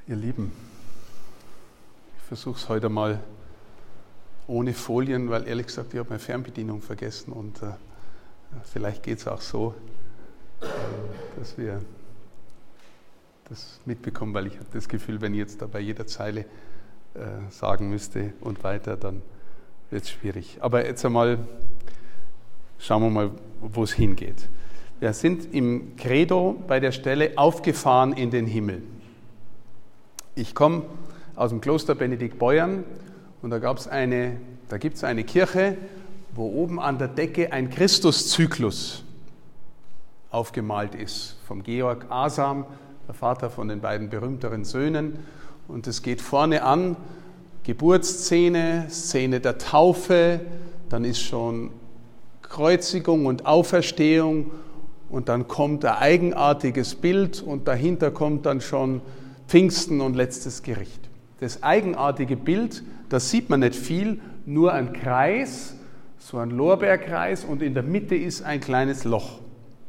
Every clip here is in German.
Ihr Lieben, ich versuche es heute mal ohne Folien, weil ehrlich gesagt, ich habe meine Fernbedienung vergessen und vielleicht geht es auch so, dass wir das mitbekommen, weil ich habe das Gefühl, wenn ich jetzt da bei jeder Zeile sagen müsste und weiter, dann wird es schwierig. Aber jetzt einmal schauen wir mal, wo es hingeht. Wir sind im Credo bei der Stelle aufgefahren in den Himmel. Ich komme aus dem Kloster Benediktbeuern und da gibt es eine Kirche, wo oben an der Decke ein Christuszyklus aufgemalt ist, vom Georg Asam, der Vater von den beiden berühmteren Söhnen. Und es geht vorne an, Geburtsszene, Szene der Taufe, dann ist schon Kreuzigung und Auferstehung und dann kommt ein eigenartiges Bild und dahinter kommt dann schon Pfingsten und letztes Gericht. Das eigenartige Bild, das sieht man nicht viel, nur ein Kreis, so ein Lorbeerkreis und in der Mitte ist ein kleines Loch.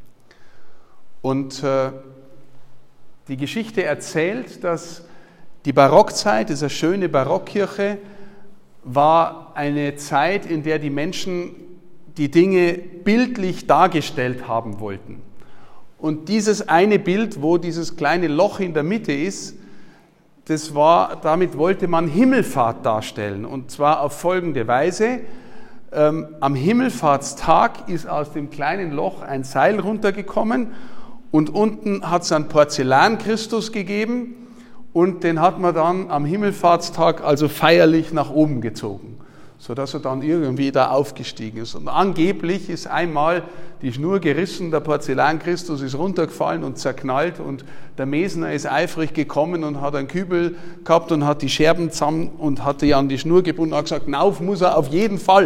Und die Geschichte erzählt, dass die Barockzeit, diese schöne Barockkirche, war eine Zeit, in der die Menschen die Dinge bildlich dargestellt haben wollten. Und dieses eine Bild, wo dieses kleine Loch in der Mitte ist, damit wollte man Himmelfahrt darstellen. Und zwar auf folgende Weise. Am Himmelfahrtstag ist aus dem kleinen Loch ein Seil runtergekommen und unten hat es einen Porzellan-Christus gegeben und den hat man dann am Himmelfahrtstag also feierlich nach oben gezogen, sodass er dann irgendwie da aufgestiegen ist. Und angeblich ist einmal die Schnur gerissen, der Porzellan-Christus ist runtergefallen und zerknallt und der Mesner ist eifrig gekommen und hat einen Kübel gehabt und hat die Scherben zusammen und hat die an die Schnur gebunden und hat gesagt, hinauf muss er auf jeden Fall.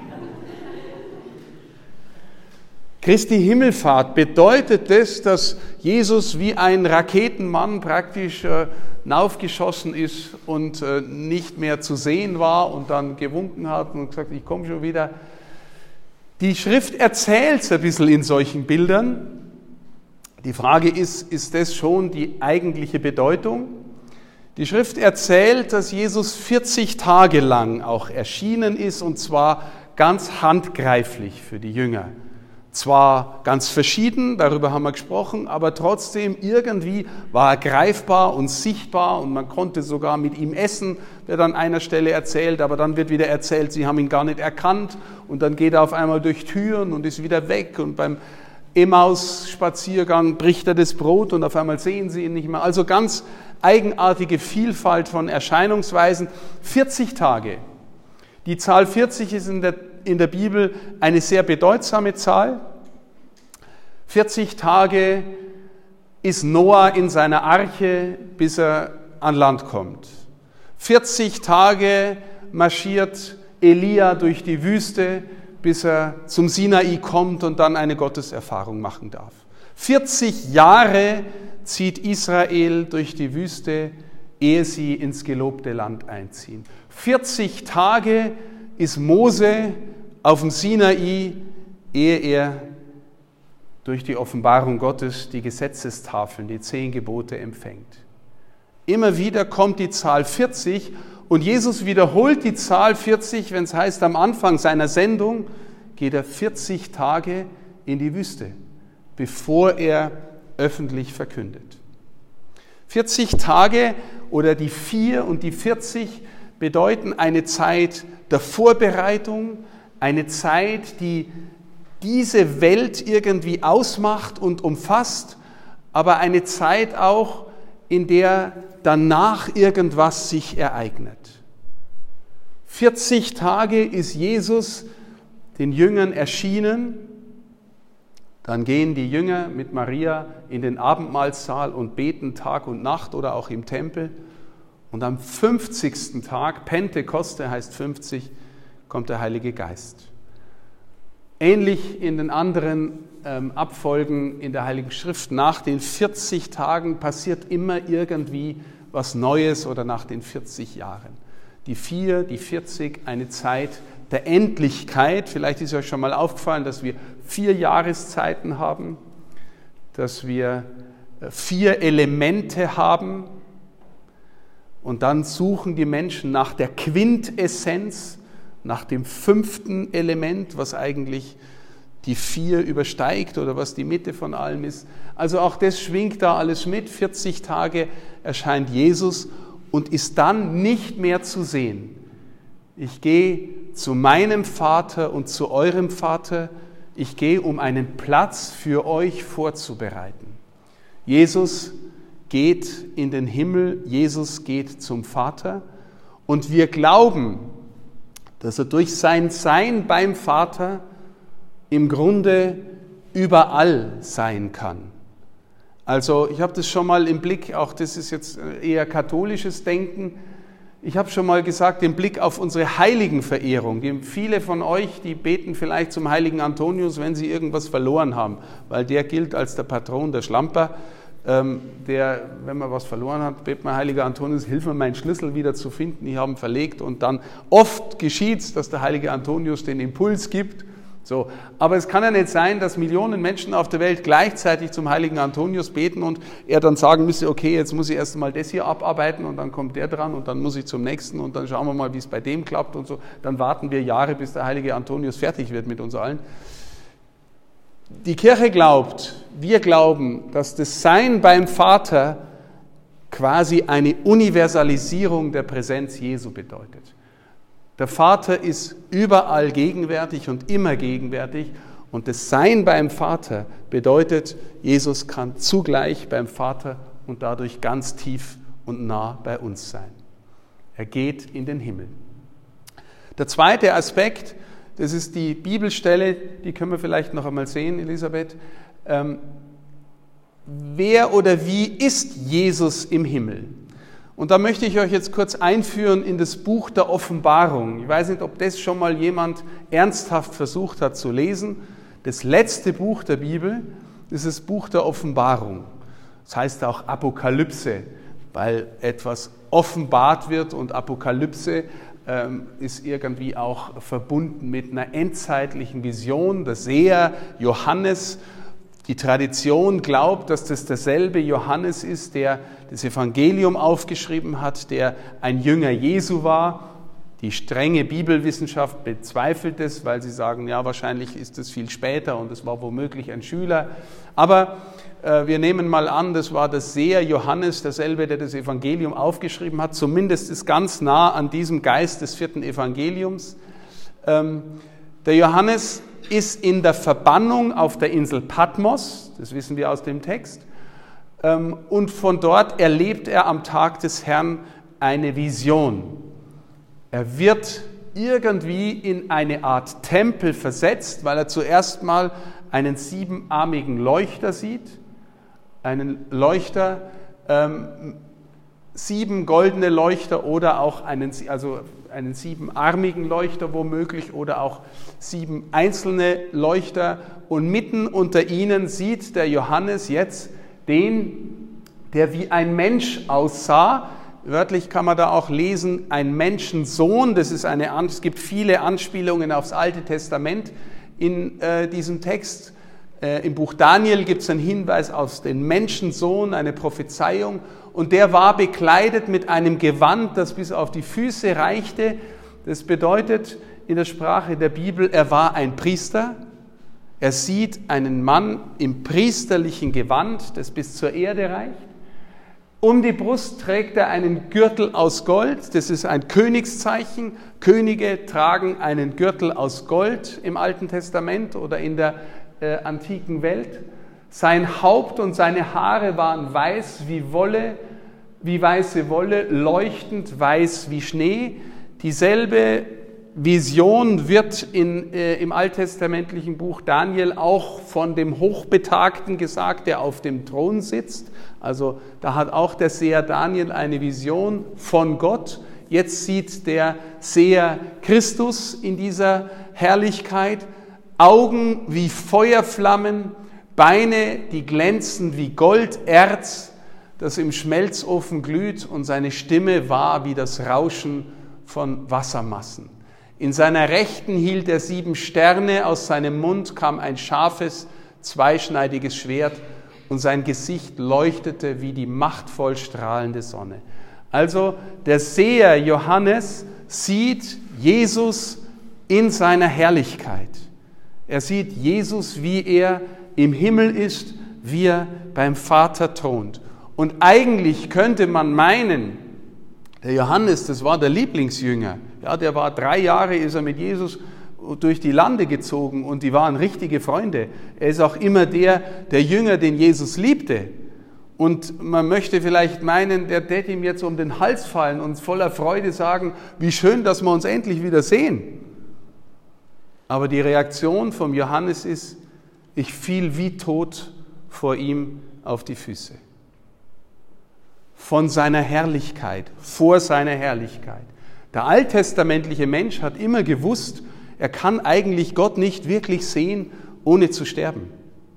Christi Himmelfahrt bedeutet das, dass Jesus wie ein Raketenmann praktisch hinaufgeschossen ist und nicht mehr zu sehen war und dann gewunken hat und gesagt, ich komme schon wieder. Die Schrift erzählt es ein bisschen in solchen Bildern. Die Frage ist das schon die eigentliche Bedeutung? Die Schrift erzählt, dass Jesus 40 Tage lang auch erschienen ist und zwar ganz handgreiflich für die Jünger. Zwar ganz verschieden, darüber haben wir gesprochen, aber trotzdem irgendwie war er greifbar und sichtbar und man konnte sogar mit ihm essen, wird an einer Stelle erzählt, aber dann wird wieder erzählt, sie haben ihn gar nicht erkannt und dann geht er auf einmal durch Türen und ist wieder weg und beim Emmaus-Spaziergang bricht er das Brot und auf einmal sehen sie ihn nicht mehr. Also ganz eigenartige Vielfalt von Erscheinungsweisen. 40 Tage. Die Zahl 40 ist in der Bibel eine sehr bedeutsame Zahl. 40 Tage ist Noah in seiner Arche, bis er an Land kommt. 40 Tage marschiert Elia durch die Wüste, bis er zum Sinai kommt und dann eine Gotteserfahrung machen darf. 40 Jahre zieht Israel durch die Wüste, ehe sie ins gelobte Land einziehen. 40 Tage ist Mose auf dem Sinai, ehe er durch die Offenbarung Gottes die Gesetzestafeln, die 10 Gebote empfängt. Immer wieder kommt die Zahl 40 und Jesus wiederholt die Zahl 40, wenn es heißt, am Anfang seiner Sendung geht er 40 Tage in die Wüste, bevor er öffentlich verkündet. 40 Tage oder die 4 und die 40 bedeuten eine Zeit der Vorbereitung, eine Zeit, die diese Welt irgendwie ausmacht und umfasst, aber eine Zeit auch, in der danach irgendwas sich ereignet. 40 Tage ist Jesus den Jüngern erschienen, dann gehen die Jünger mit Maria in den Abendmahlsaal und beten Tag und Nacht oder auch im Tempel. Und am 50. Tag, Pentekoste heißt 50, kommt der Heilige Geist. Ähnlich in den anderen Abfolgen in der Heiligen Schrift, nach den 40 Tagen passiert immer irgendwie was Neues oder nach den 40 Jahren. Die 4, die 40, eine Zeit der Endlichkeit. Vielleicht ist euch schon mal aufgefallen, dass wir 4 Jahreszeiten haben, dass wir 4 Elemente haben, Und dann suchen die Menschen nach der Quintessenz, nach dem 5. Element, was eigentlich die 4 übersteigt oder was die Mitte von allem ist. Also auch das schwingt da alles mit. 40 Tage erscheint Jesus und ist dann nicht mehr zu sehen. Ich gehe zu meinem Vater und zu eurem Vater. Ich gehe, um einen Platz für euch vorzubereiten. Jesus geht in den Himmel, Jesus geht zum Vater und wir glauben, dass er durch sein Sein beim Vater im Grunde überall sein kann. Also ich habe das schon mal im Blick, auch das ist jetzt eher katholisches Denken, ich habe schon mal gesagt, den Blick auf unsere Heiligenverehrung. Viele von euch, die beten vielleicht zum heiligen Antonius, wenn sie irgendwas verloren haben, weil der gilt als der Patron der Schlamper. Der, wenn man was verloren hat, betet man, heiliger Antonius, hilf mir, meinen Schlüssel wieder zu finden, ich habe ihn verlegt. Und dann oft geschieht es, dass der heilige Antonius den Impuls gibt. So. Aber es kann ja nicht sein, dass Millionen Menschen auf der Welt gleichzeitig zum heiligen Antonius beten und er dann sagen müsste, okay, jetzt muss ich erst mal das hier abarbeiten und dann kommt der dran und dann muss ich zum nächsten und dann schauen wir mal, wie es bei dem klappt und so. Dann warten wir Jahre, bis der heilige Antonius fertig wird mit uns allen. Die Kirche glaubt, wir glauben, dass das Sein beim Vater quasi eine Universalisierung der Präsenz Jesu bedeutet. Der Vater ist überall gegenwärtig und immer gegenwärtig und das Sein beim Vater bedeutet, Jesus kann zugleich beim Vater und dadurch ganz tief und nah bei uns sein. Er geht in den Himmel. Der zweite Aspekt, das ist die Bibelstelle, die können wir vielleicht noch einmal sehen, Elisabeth. Wer oder wie ist Jesus im Himmel? Und da möchte ich euch jetzt kurz einführen in das Buch der Offenbarung. Ich weiß nicht, ob das schon mal jemand ernsthaft versucht hat zu lesen. Das letzte Buch der Bibel ist das Buch der Offenbarung. Das heißt auch Apokalypse, weil etwas offenbart wird und Apokalypse ist irgendwie auch verbunden mit einer endzeitlichen Vision. Der Seher Johannes, die Tradition glaubt, dass das derselbe Johannes ist, der das Evangelium aufgeschrieben hat, der ein Jünger Jesu war. Die strenge Bibelwissenschaft bezweifelt es, weil sie sagen, ja, wahrscheinlich ist es viel später und es war womöglich ein Schüler. Aber wir nehmen mal an, das war der Seher Johannes, derselbe, der das Evangelium aufgeschrieben hat. Zumindest ist ganz nah an diesem Geist des 4. Evangeliums. Der Johannes ist in der Verbannung auf der Insel Patmos, das wissen wir aus dem Text, und von dort erlebt er am Tag des Herrn eine Vision. Er wird irgendwie in eine Art Tempel versetzt, weil er zuerst mal einen 7-armigen Leuchter sieht, einen Leuchter, 7 goldene Leuchter oder auch einen 7-armigen Leuchter womöglich oder auch 7 einzelne Leuchter und mitten unter ihnen sieht der Johannes jetzt den, der wie ein Mensch aussah. Wörtlich kann man da auch lesen, ein Menschensohn. Es gibt viele Anspielungen aufs Alte Testament in diesem Text. Im Buch Daniel gibt es einen Hinweis auf den Menschensohn, eine Prophezeiung. Und der war bekleidet mit einem Gewand, das bis auf die Füße reichte. Das bedeutet in der Sprache der Bibel, er war ein Priester. Er sieht einen Mann im priesterlichen Gewand, das bis zur Erde reicht. Um die Brust trägt er einen Gürtel aus Gold. Das ist ein Königszeichen. Könige tragen einen Gürtel aus Gold im Alten Testament oder in der antiken Welt. Sein Haupt und seine Haare waren weiß wie Wolle, wie weiße Wolle, leuchtend weiß wie Schnee. Dieselbe Vision wird im alttestamentlichen Buch Daniel auch von dem Hochbetagten gesagt, der auf dem Thron sitzt. Also da hat auch der Seher Daniel eine Vision von Gott. Jetzt sieht der Seher Christus in dieser Herrlichkeit. Augen wie Feuerflammen, Beine, die glänzen wie Golderz, das im Schmelzofen glüht, und seine Stimme war wie das Rauschen von Wassermassen. In seiner Rechten hielt er 7 Sterne, aus seinem Mund kam ein scharfes, zweischneidiges Schwert und sein Gesicht leuchtete wie die machtvoll strahlende Sonne. Also der Seher Johannes sieht Jesus in seiner Herrlichkeit. Er sieht Jesus, wie er im Himmel ist, wie er beim Vater thront. Und eigentlich könnte man meinen, der Johannes, das war der Lieblingsjünger. Ja, der war 3 Jahre, ist er mit Jesus durch die Lande gezogen und die waren richtige Freunde. Er ist auch immer der Jünger, den Jesus liebte. Und man möchte vielleicht meinen, der täte ihm jetzt um den Hals fallen und voller Freude sagen, wie schön, dass wir uns endlich wieder sehen. Aber die Reaktion vom Johannes ist, ich fiel wie tot vor ihm auf die Füße. Von seiner Herrlichkeit, vor seiner Herrlichkeit. Der alttestamentliche Mensch hat immer gewusst, er kann eigentlich Gott nicht wirklich sehen, ohne zu sterben.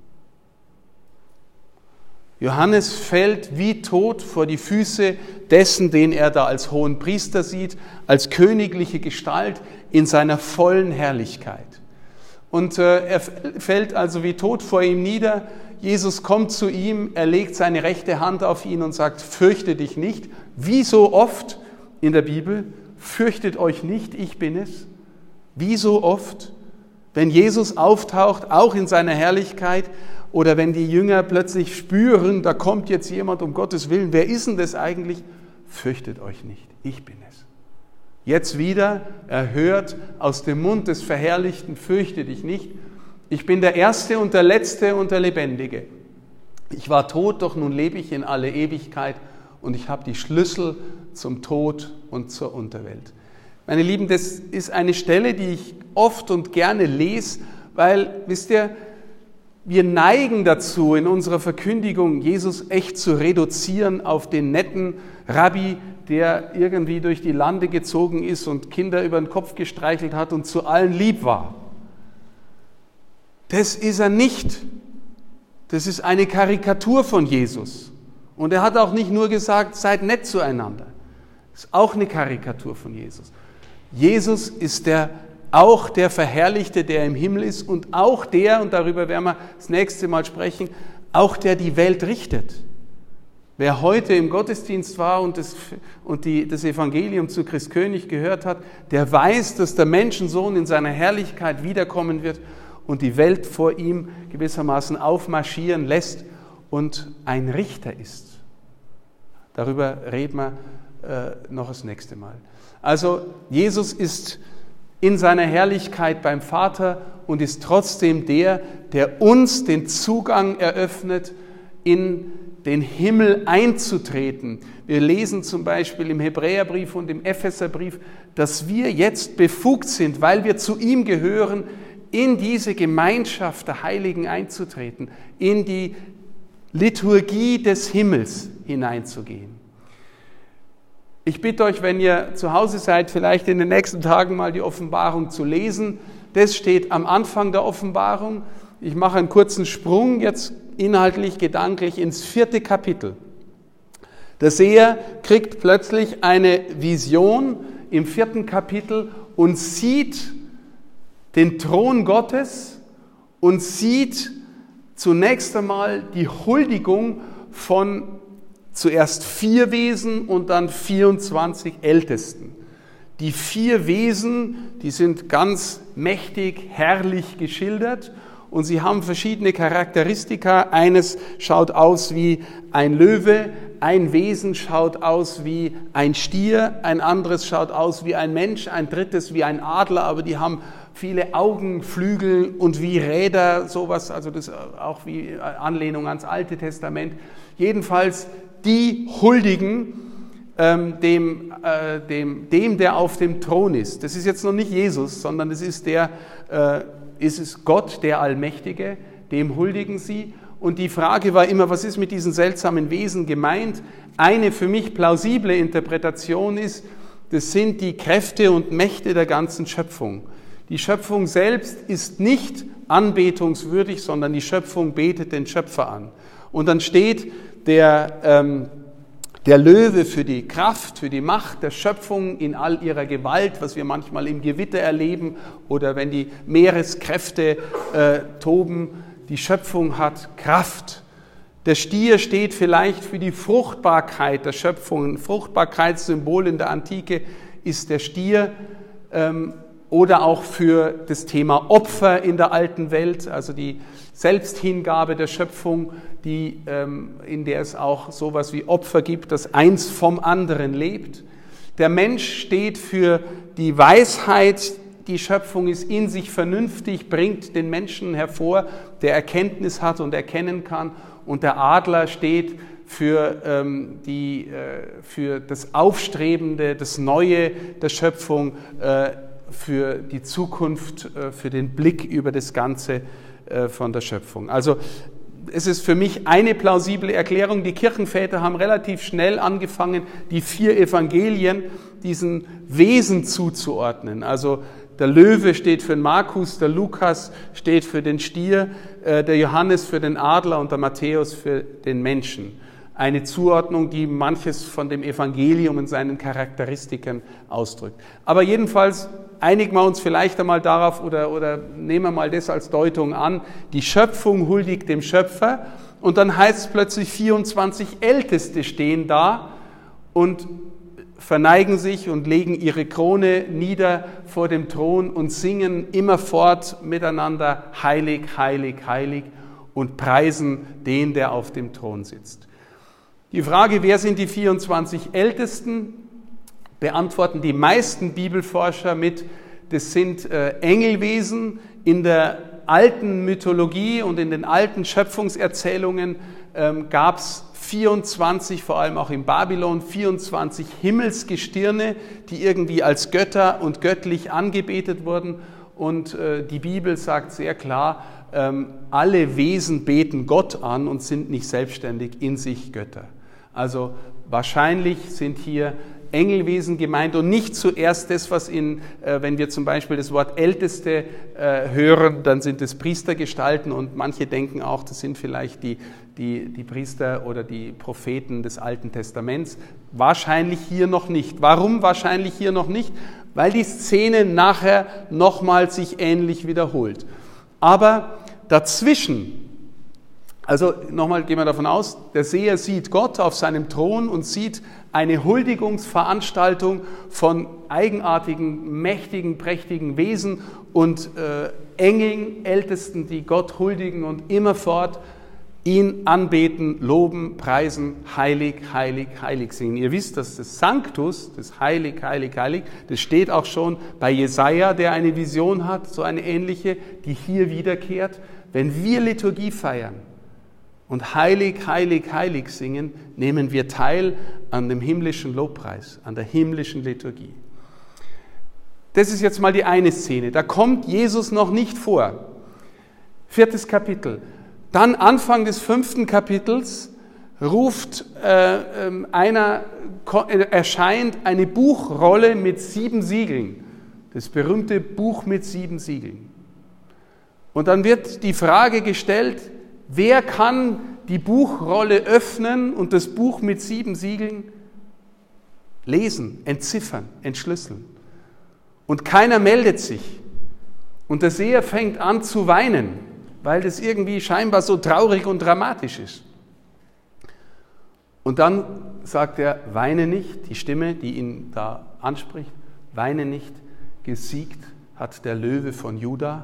Johannes fällt wie tot vor die Füße dessen, den er da als hohen Priester sieht, als königliche Gestalt in seiner vollen Herrlichkeit. Und er fällt also wie tot vor ihm nieder. Jesus kommt zu ihm, er legt seine rechte Hand auf ihn und sagt, fürchte dich nicht. Wie so oft in der Bibel, fürchtet euch nicht, ich bin es. Wie so oft, wenn Jesus auftaucht, auch in seiner Herrlichkeit, oder wenn die Jünger plötzlich spüren, da kommt jetzt jemand, um Gottes Willen, wer ist denn das eigentlich? Fürchtet euch nicht, ich bin es. Jetzt wieder, er hört aus dem Mund des Verherrlichten, fürchte dich nicht. Ich bin der Erste und der Letzte und der Lebendige. Ich war tot, doch nun lebe ich in alle Ewigkeit und ich habe die Schlüssel zum Tod und zur Unterwelt. Meine Lieben, das ist eine Stelle, die ich oft und gerne lese, weil, wisst ihr, wir neigen dazu, in unserer Verkündigung Jesus echt zu reduzieren auf den netten Rabbi, der irgendwie durch die Lande gezogen ist und Kinder über den Kopf gestreichelt hat und zu allen lieb war. Das ist er nicht. Das ist eine Karikatur von Jesus. Und er hat auch nicht nur gesagt, seid nett zueinander. Das ist auch eine Karikatur von Jesus. Jesus ist auch der Verherrlichte, der im Himmel ist und auch der, und darüber werden wir das nächste Mal sprechen, auch der die Welt richtet. Wer heute im Gottesdienst war und das Evangelium zu Christ König gehört hat, der weiß, dass der Menschensohn in seiner Herrlichkeit wiederkommen wird und die Welt vor ihm gewissermaßen aufmarschieren lässt und ein Richter ist. Darüber reden wir noch das nächste Mal. Also Jesus ist in seiner Herrlichkeit beim Vater und ist trotzdem der uns den Zugang eröffnet, in den Himmel einzutreten. Wir lesen zum Beispiel im Hebräerbrief und im Epheserbrief, dass wir jetzt befugt sind, weil wir zu ihm gehören, in diese Gemeinschaft der Heiligen einzutreten, in die Liturgie des Himmels hineinzugehen. Ich bitte euch, wenn ihr zu Hause seid, vielleicht in den nächsten Tagen mal die Offenbarung zu lesen. Das steht am Anfang der Offenbarung. Ich mache einen kurzen Sprung jetzt inhaltlich, gedanklich ins 4. Kapitel. Der Seher kriegt plötzlich eine Vision im 4. Kapitel und sieht den Thron Gottes und sieht zunächst einmal die Huldigung von zuerst 4 Wesen und dann 24 Ältesten. Die 4 Wesen, die sind ganz mächtig, herrlich geschildert und sie haben verschiedene Charakteristika. Eines schaut aus wie ein Löwe, ein Wesen schaut aus wie ein Stier, ein anderes schaut aus wie ein Mensch, ein drittes wie ein Adler, aber die haben viele Augen, Flügel und wie Räder, sowas, also das auch wie Anlehnung ans Alte Testament. Jedenfalls die huldigen dem, der auf dem Thron ist. Das ist jetzt noch nicht Jesus, sondern es ist Gott, der Allmächtige, dem huldigen sie. Und die Frage war immer, was ist mit diesen seltsamen Wesen gemeint? Eine für mich plausible Interpretation ist, das sind die Kräfte und Mächte der ganzen Schöpfung. Die Schöpfung selbst ist nicht anbetungswürdig, sondern die Schöpfung betet den Schöpfer an. Und dann steht der Löwe für die Kraft, für die Macht der Schöpfung in all ihrer Gewalt, was wir manchmal im Gewitter erleben oder wenn die Meereskräfte toben. Die Schöpfung hat Kraft. Der Stier steht vielleicht für die Fruchtbarkeit der Schöpfung. Ein Fruchtbarkeitssymbol in der Antike ist der Stier, oder auch für das Thema Opfer in der alten Welt, also die Selbsthingabe der Schöpfung, in der es auch sowas wie Opfer gibt, das eins vom anderen lebt. Der Mensch steht für die Weisheit, die Schöpfung ist in sich vernünftig, bringt den Menschen hervor, der Erkenntnis hat und erkennen kann. Und der Adler steht für das Aufstrebende, das Neue der Schöpfung, für die Zukunft, für den Blick über das Ganze von der Schöpfung. Also es ist für mich eine plausible Erklärung. Die Kirchenväter haben relativ schnell angefangen, die 4 Evangelien diesen Wesen zuzuordnen. Also der Löwe steht für den Markus, der Lukas steht für den Stier, der Johannes für den Adler und der Matthäus für den Menschen. Eine Zuordnung, die manches von dem Evangelium in seinen Charakteristiken ausdrückt. Aber jedenfalls einigen wir uns vielleicht einmal darauf oder nehmen wir mal das als Deutung an. Die Schöpfung huldigt dem Schöpfer und dann heißt es plötzlich 24 Älteste stehen da und verneigen sich und legen ihre Krone nieder vor dem Thron und singen immerfort miteinander heilig, heilig, heilig und preisen den, der auf dem Thron sitzt. Die Frage, wer sind die 24 Ältesten, beantworten die meisten Bibelforscher mit, das sind Engelwesen. In der alten Mythologie und in den alten Schöpfungserzählungen gab es 24, vor allem auch in Babylon, 24 Himmelsgestirne, die irgendwie als Götter und göttlich angebetet wurden. Und die Bibel sagt sehr klar, alle Wesen beten Gott an und sind nicht selbstständig in sich Götter. Also wahrscheinlich sind hier Engelwesen gemeint und nicht zuerst das, was wenn wir zum Beispiel das Wort Älteste hören, dann sind es Priestergestalten und manche denken auch, das sind vielleicht die Priester oder die Propheten des Alten Testaments. Wahrscheinlich hier noch nicht. Warum wahrscheinlich hier noch nicht? Weil die Szene nachher nochmal sich ähnlich wiederholt. Aber dazwischen, also nochmal gehen wir davon aus, der Seher sieht Gott auf seinem Thron und sieht eine Huldigungsveranstaltung von eigenartigen, mächtigen, prächtigen Wesen und Engeln, Ältesten, die Gott huldigen und immerfort ihn anbeten, loben, preisen, heilig, heilig, heilig singen. Ihr wisst, dass das Sanctus, das heilig, heilig, heilig, das steht auch schon bei Jesaja, der eine Vision hat, so eine ähnliche, die hier wiederkehrt. Wenn wir Liturgie feiern und heilig, heilig, heilig singen, nehmen wir teil an dem himmlischen Lobpreis, an der himmlischen Liturgie. Das ist jetzt mal die eine Szene. Da kommt Jesus noch nicht vor. 4. Kapitel. Dann Anfang des 5. Kapitels erscheint eine Buchrolle mit 7 Siegeln. Das berühmte Buch mit 7 Siegeln. Und dann wird die Frage gestellt, wer kann die Buchrolle öffnen und das Buch mit 7 Siegeln lesen, entziffern, entschlüsseln? Und keiner meldet sich. Und der Seher fängt an zu weinen, weil das irgendwie scheinbar so traurig und dramatisch ist. Und dann sagt er, weine nicht, die Stimme, die ihn da anspricht, weine nicht, gesiegt hat der Löwe von Juda,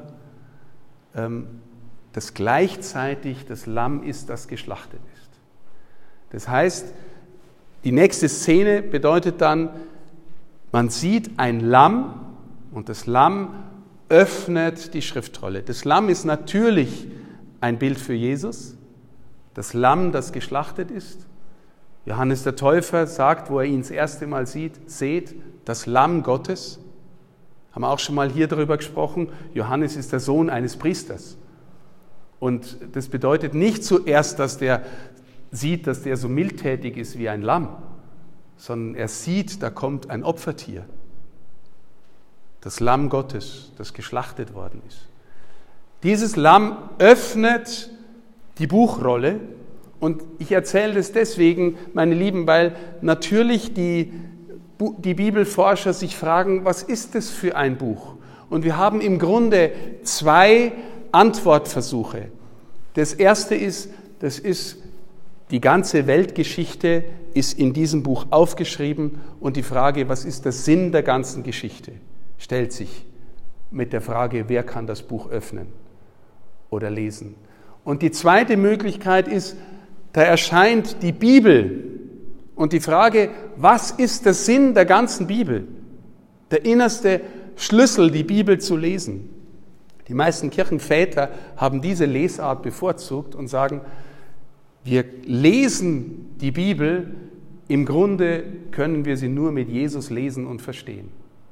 das gleichzeitig das Lamm ist, das geschlachtet ist. Das heißt, die nächste Szene bedeutet dann, man sieht ein Lamm und das Lamm öffnet die Schriftrolle. Das Lamm ist natürlich ein Bild für Jesus, das Lamm, das geschlachtet ist. Johannes der Täufer sagt, wo er ihn das erste Mal sieht, seht, das Lamm Gottes. Haben wir auch schon mal hier darüber gesprochen, Johannes ist der Sohn eines Priesters. Und das bedeutet nicht zuerst, dass der sieht, dass der so mildtätig ist wie ein Lamm, sondern er sieht, da kommt ein Opfertier. Das Lamm Gottes, das geschlachtet worden ist. Dieses Lamm öffnet die Buchrolle und ich erzähle das deswegen, meine Lieben, weil natürlich die Bibelforscher sich fragen, was ist das für ein Buch? Und wir haben im Grunde 2 Antwortversuche. Das erste ist, das ist Die ganze Weltgeschichte ist in diesem Buch aufgeschrieben und die Frage, was ist der Sinn der ganzen Geschichte, stellt sich mit der Frage, wer kann das Buch öffnen oder lesen. Und die zweite Möglichkeit ist, da erscheint die Bibel und die Frage, was ist der Sinn der ganzen Bibel? Der innerste Schlüssel, die Bibel zu lesen. Die meisten Kirchenväter haben diese Lesart bevorzugt und sagen, wir lesen die Bibel, im Grunde können wir sie nur mit Jesus lesen und verstehen.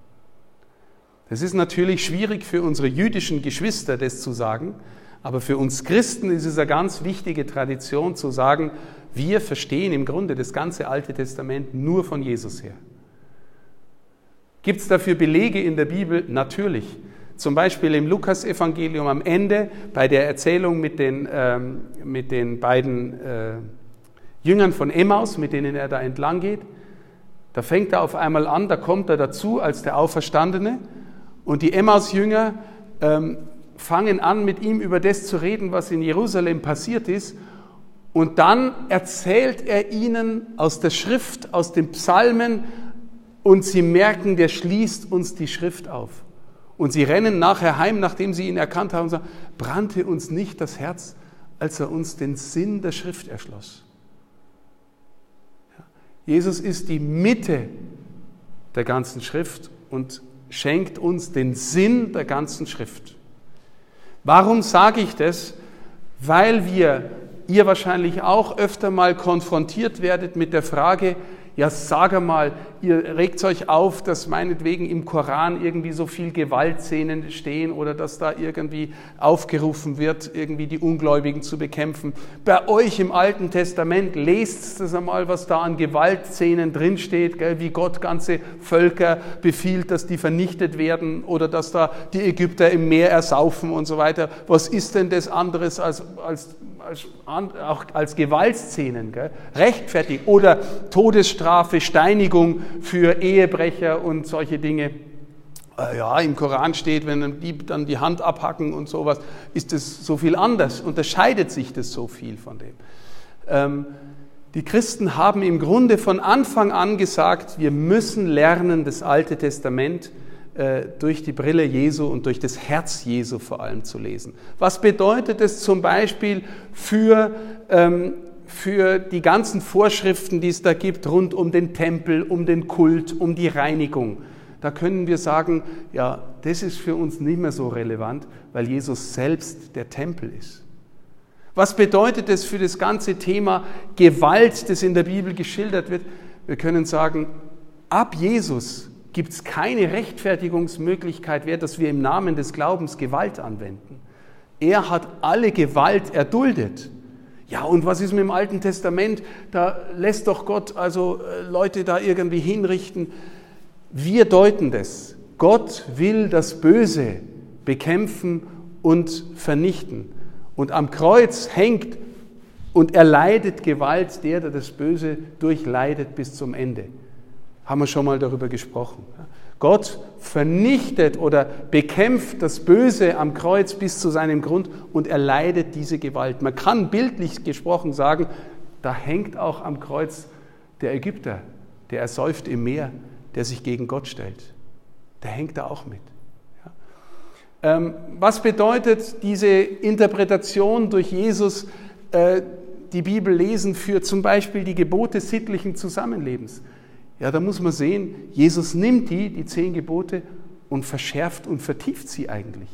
Das ist natürlich schwierig für unsere jüdischen Geschwister, das zu sagen, aber für uns Christen ist es eine ganz wichtige Tradition zu sagen, wir verstehen im Grunde das ganze Alte Testament nur von Jesus her. Gibt es dafür Belege in der Bibel? Natürlich. Zum Beispiel im Lukas-Evangelium am Ende, bei der Erzählung mit den beiden Jüngern von Emmaus, mit denen er da entlang geht. Da fängt er auf einmal an, da kommt er dazu als der Auferstandene und die Emmaus-Jünger fangen an, mit ihm über das zu reden, was in Jerusalem passiert ist. Und dann erzählt er ihnen aus der Schrift, aus den Psalmen und sie merken, der schließt uns die Schrift auf. Und sie rennen nachher heim, nachdem sie ihn erkannt haben und sagen, brannte uns nicht das Herz, als er uns den Sinn der Schrift erschloss. Ja. Jesus ist die Mitte der ganzen Schrift und schenkt uns den Sinn der ganzen Schrift. Warum sage ich das? Weil ihr wahrscheinlich auch öfter mal konfrontiert werdet mit der Frage, ja, sag mal, ihr regt euch auf, dass meinetwegen im Koran irgendwie so viel Gewaltszenen stehen oder dass da irgendwie aufgerufen wird, irgendwie die Ungläubigen zu bekämpfen. Bei euch im Alten Testament lest das einmal, was da an Gewaltszenen drinsteht, gell, wie Gott ganze Völker befiehlt, dass die vernichtet werden oder dass da die Ägypter im Meer ersaufen und so weiter. Was ist denn das anderes auch als Gewaltszenen, gell? Rechtfertigt oder Todesstrafe, Steinigung für Ehebrecher und solche Dinge. Ja, im Koran steht, wenn ein Dieb dann die Hand abhacken und sowas, ist das so viel anders, unterscheidet sich das so viel von dem. Die Christen haben im Grunde von Anfang an gesagt, wir müssen lernen, das Alte Testament durch die Brille Jesu und durch das Herz Jesu vor allem zu lesen. Was bedeutet es zum Beispiel für die ganzen Vorschriften, die es da gibt, rund um den Tempel, um den Kult, um die Reinigung? Da können wir sagen, ja, das ist für uns nicht mehr so relevant, weil Jesus selbst der Tempel ist. Was bedeutet es für das ganze Thema Gewalt, das in der Bibel geschildert wird? Wir können sagen, ab Jesus gibt es keine Rechtfertigungsmöglichkeit mehr, dass wir im Namen des Glaubens Gewalt anwenden. Er hat alle Gewalt erduldet. Ja, und was ist mit dem Alten Testament? Da lässt doch Gott also Leute da irgendwie hinrichten. Wir deuten das. Gott will das Böse bekämpfen und vernichten. Und am Kreuz hängt und erleidet Gewalt der das Böse durchleidet bis zum Ende. Haben wir schon mal darüber gesprochen. Gott vernichtet oder bekämpft das Böse am Kreuz bis zu seinem Grund und erleidet diese Gewalt. Man kann bildlich gesprochen sagen, da hängt auch am Kreuz der Ägypter, der ersäuft im Meer, der sich gegen Gott stellt. Der hängt da auch mit. Ja. Was bedeutet diese Interpretation durch Jesus, die Bibel lesen für zum Beispiel die Gebote sittlichen Zusammenlebens? Ja, da muss man sehen, Jesus nimmt die 10 Gebote und verschärft und vertieft sie eigentlich.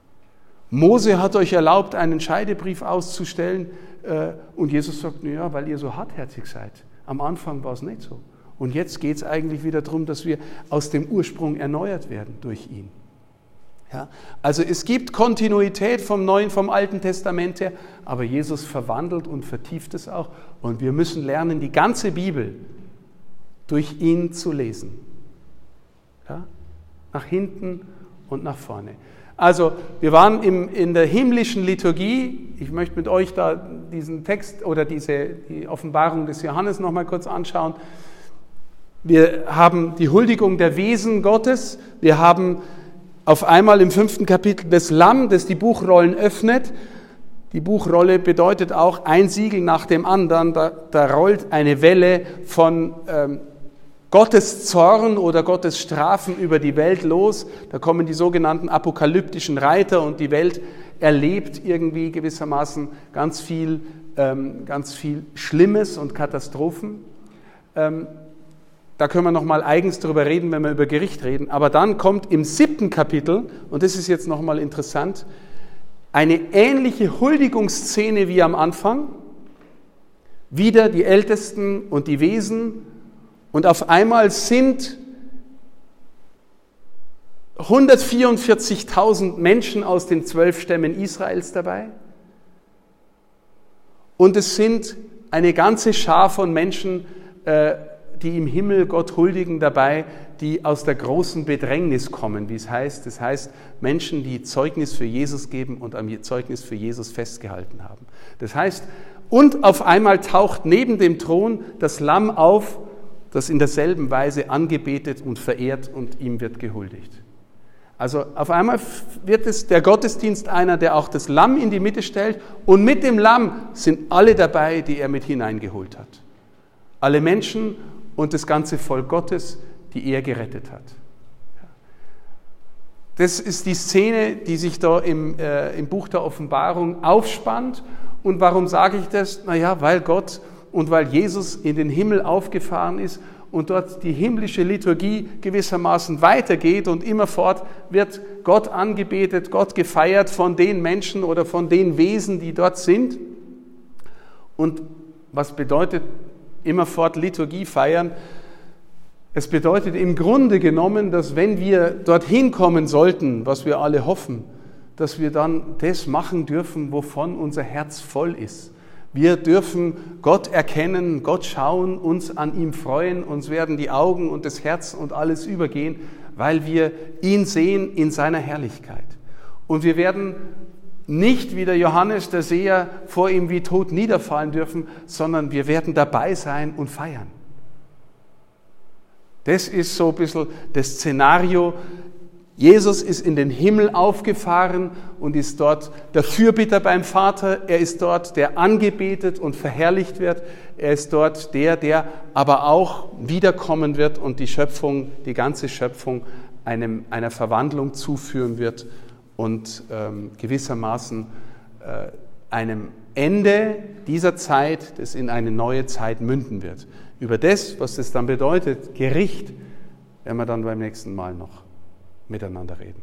Mose hat euch erlaubt, einen Scheidebrief auszustellen und Jesus sagt, naja, weil ihr so hartherzig seid. Am Anfang war es nicht so. Und jetzt geht es eigentlich wieder darum, dass wir aus dem Ursprung erneuert werden durch ihn. Ja, also es gibt Kontinuität vom Alten Testament her, aber Jesus verwandelt und vertieft es auch. Und wir müssen lernen, die ganze Bibel durch ihn zu lesen. Ja? Nach hinten und nach vorne. Also wir waren in der himmlischen Liturgie. Ich möchte mit euch da diesen Text oder die Offenbarung des Johannes noch mal kurz anschauen. Wir haben die Huldigung der Wesen Gottes. Wir haben auf einmal im 5. Kapitel das Lamm, das die Buchrollen öffnet. Die Buchrolle bedeutet auch ein Siegel nach dem anderen. Da rollt eine Welle von Gottes Zorn oder Gottes Strafen über die Welt los. Da kommen die sogenannten apokalyptischen Reiter und die Welt erlebt irgendwie gewissermaßen ganz viel Schlimmes und Katastrophen. Da können wir nochmal eigens drüber reden, wenn wir über Gericht reden. Aber dann kommt im 7. Kapitel, und das ist jetzt nochmal interessant, eine ähnliche Huldigungsszene wie am Anfang. Wieder die Ältesten und die Wesen. Und auf einmal sind 144.000 Menschen aus den 12 Stämmen Israels dabei. Und es sind eine ganze Schar von Menschen, die im Himmel Gott huldigen dabei, die aus der großen Bedrängnis kommen, wie es heißt. Das heißt, Menschen, die Zeugnis für Jesus geben und am Zeugnis für Jesus festgehalten haben. Das heißt, und auf einmal taucht neben dem Thron das Lamm auf, das in derselben Weise angebetet und verehrt und ihm wird gehuldigt. Also auf einmal wird es der Gottesdienst einer, der auch das Lamm in die Mitte stellt und mit dem Lamm sind alle dabei, die er mit hineingeholt hat. Alle Menschen und das ganze Volk Gottes, die er gerettet hat. Das ist die Szene, die sich da im Buch der Offenbarung aufspannt. Und warum sage ich das? Naja, weil Gott und weil Jesus in den Himmel aufgefahren ist und dort die himmlische Liturgie gewissermaßen weitergeht und immerfort wird Gott angebetet, Gott gefeiert von den Menschen oder von den Wesen, die dort sind. Und was bedeutet immerfort Liturgie feiern? Es bedeutet im Grunde genommen, dass wenn wir dorthin kommen sollten, was wir alle hoffen, dass wir dann das machen dürfen, wovon unser Herz voll ist. Wir dürfen Gott erkennen, Gott schauen, uns an ihm freuen, uns werden die Augen und das Herz und alles übergehen, weil wir ihn sehen in seiner Herrlichkeit. Und wir werden nicht wie der Johannes, der Seher, vor ihm wie tot niederfallen dürfen, sondern wir werden dabei sein und feiern. Das ist so ein bisschen das Szenario. Jesus ist in den Himmel aufgefahren und ist dort der Fürbitter beim Vater. Er ist dort, der angebetet und verherrlicht wird. Er ist dort der aber auch wiederkommen wird und die Schöpfung, die ganze Schöpfung einer Verwandlung zuführen wird und gewissermaßen einem Ende dieser Zeit, das in eine neue Zeit münden wird. Über das, was das dann bedeutet, Gericht, werden wir dann beim nächsten Mal noch miteinander reden.